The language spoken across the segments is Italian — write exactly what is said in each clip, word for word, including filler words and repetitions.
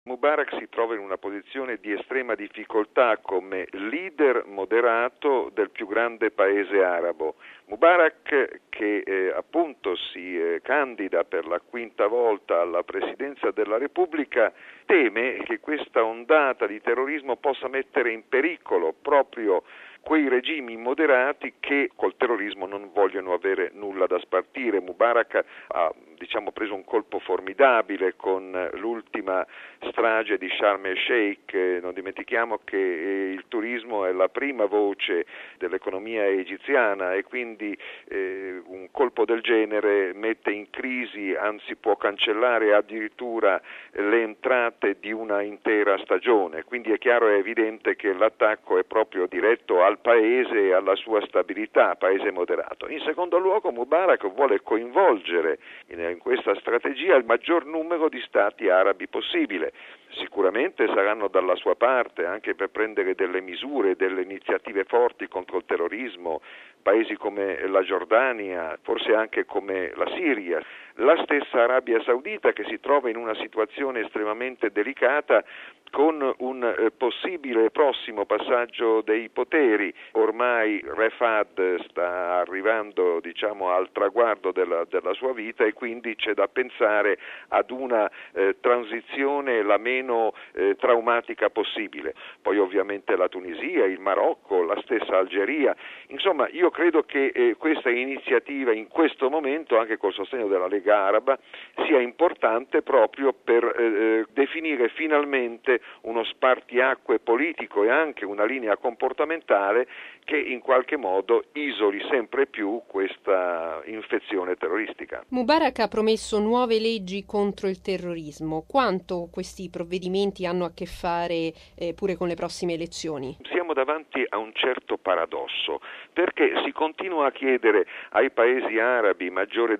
Mubarak si trova in una posizione di estrema difficoltà come leader moderato del più grande paese arabo. Mubarak, che eh, appunto si eh, candida per la quinta volta alla presidenza della Repubblica, teme che questa ondata di terrorismo possa mettere in pericolo proprio quei regimi moderati che col terrorismo non vogliono avere nulla da spartire. Mubarak ha diciamo preso un colpo formidabile con l'ultima strage di Sharm el-Sheikh. Non dimentichiamo che il turismo è la prima voce dell'economia egiziana e quindi eh, un colpo del genere mette in crisi, anzi può cancellare addirittura le entrate di una intera stagione. Quindi è chiaro e evidente che l'attacco è proprio diretto al paese e alla sua stabilità, paese moderato. In secondo luogo, Mubarak vuole coinvolgere in in questa strategia il maggior numero di stati arabi possibile. Sicuramente saranno dalla sua parte anche per prendere delle misure, delle iniziative forti contro il terrorismo, paesi come la Giordania, forse anche come la Siria. La stessa Arabia Saudita, che si trova in una situazione estremamente delicata con un eh, possibile prossimo passaggio dei poteri. Ormai Re Fahd sta arrivando diciamo al traguardo della, della sua vita e quindi c'è da pensare ad una eh, transizione la meno eh, traumatica possibile. Poi ovviamente la Tunisia, il Marocco, la stessa Algeria. Insomma, io credo che eh, questa iniziativa in questo momento, anche col sostegno della Lega Araba, sia importante proprio per eh, definire finalmente uno spartiacque politico e anche una linea comportamentale che in qualche modo isoli sempre più questa infezione terroristica. Mubarak ha promesso nuove leggi contro il terrorismo. Quanto questi provvedimenti hanno a che fare eh, pure con le prossime elezioni? Siamo davanti a un certo paradosso, perché si continua a chiedere ai paesi arabi maggiore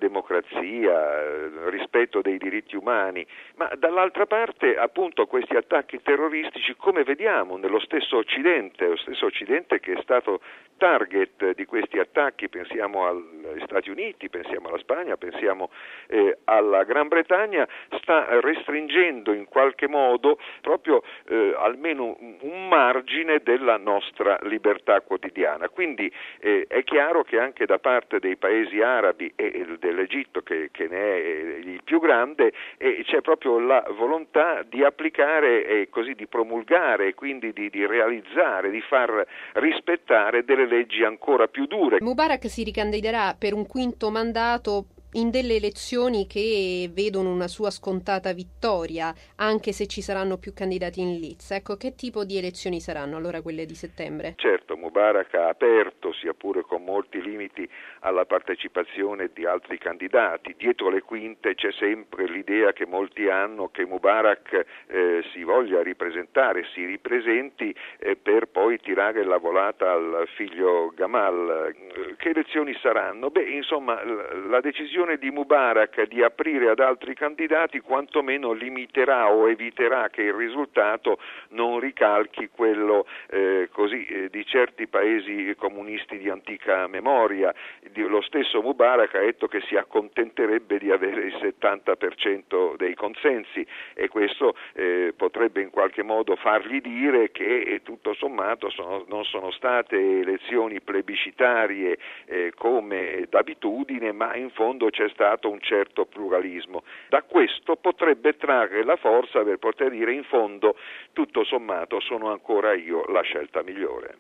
democrazia, rispetto dei diritti umani, ma dall'altra parte appunto questi attacchi terroristici, come vediamo nello stesso Occidente, lo stesso Occidente che è stato target di questi attacchi, pensiamo agli Stati Uniti, pensiamo alla Spagna, pensiamo eh, alla Gran Bretagna, sta restringendo in qualche modo proprio eh, almeno un, un margine della nostra libertà quotidiana. Quindi eh, è chiaro che anche da parte dei paesi arabi e dell'Egitto, che, che ne è il più grande, eh, c'è proprio la volontà di applicare e così di promulgare, quindi di, di realizzare, di far rispettare delle leggi ancora più dure. Mubarak si ricandiderà per un quinto mandato in delle elezioni che vedono una sua scontata vittoria, anche se ci saranno più candidati in lizza. Ecco, che tipo di elezioni saranno allora quelle di settembre? Certo, Mubarak ha aperto, sia pure con molti limiti, alla partecipazione di altri candidati. Dietro le quinte c'è sempre l'idea che molti hanno che Mubarak eh, si voglia ripresentare, si ripresenti eh, per poi tirare la volata al figlio Gamal. Che elezioni saranno? Beh, insomma, la decisione di Mubarak di aprire ad altri candidati quantomeno limiterà o eviterà che il risultato non ricalchi quello eh, così eh, di certi paesi comunisti di antica memoria. Lo stesso Mubarak ha detto che si accontenterebbe di avere il settanta per cento dei consensi e questo eh, potrebbe in qualche modo fargli dire che eh, tutto sommato sono, non sono state elezioni plebiscitarie eh, come d'abitudine, ma in fondo c'è stato un certo pluralismo. Da questo potrebbe trarre la forza per poter dire in fondo tutto sommato sono ancora io la scelta migliore.